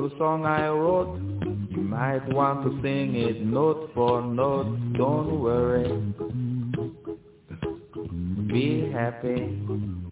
new song I wrote. You might want to sing it note for note. Don't worry, be happy.